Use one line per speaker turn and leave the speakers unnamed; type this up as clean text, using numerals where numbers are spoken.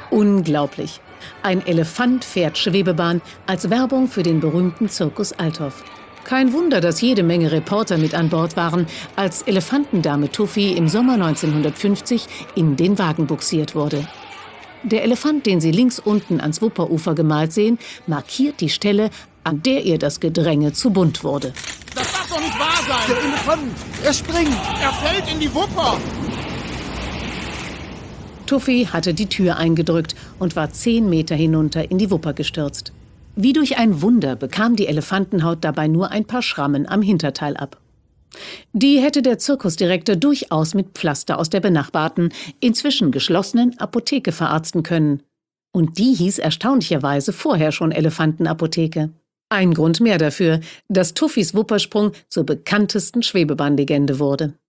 Unglaublich. Ein Elefant fährt Schwebebahn als Werbung für den berühmten Zirkus Althoff. Kein Wunder, dass jede Menge Reporter mit an Bord waren, als Elefantendame Tuffy im Sommer 1950 in den Wagen bugsiert wurde. Der Elefant, den Sie links unten ans Wupperufer gemalt sehen, markiert die Stelle, an der ihr das Gedränge zu bunt wurde.
Das darf doch nicht wahr sein!
Der Elefant, er springt!
Er fällt in die Wupper!
Tuffy hatte die Tür eingedrückt und war 10 Meter hinunter in die Wupper gestürzt. Wie durch ein Wunder bekam die Elefantenhaut dabei nur ein paar Schrammen am Hinterteil ab. Die hätte der Zirkusdirektor durchaus mit Pflaster aus der benachbarten, inzwischen geschlossenen Apotheke verarzten können. Und die hieß erstaunlicherweise vorher schon Elefantenapotheke. Ein Grund mehr dafür, dass Tuffys Wuppersprung zur bekanntesten Schwebebahnlegende wurde.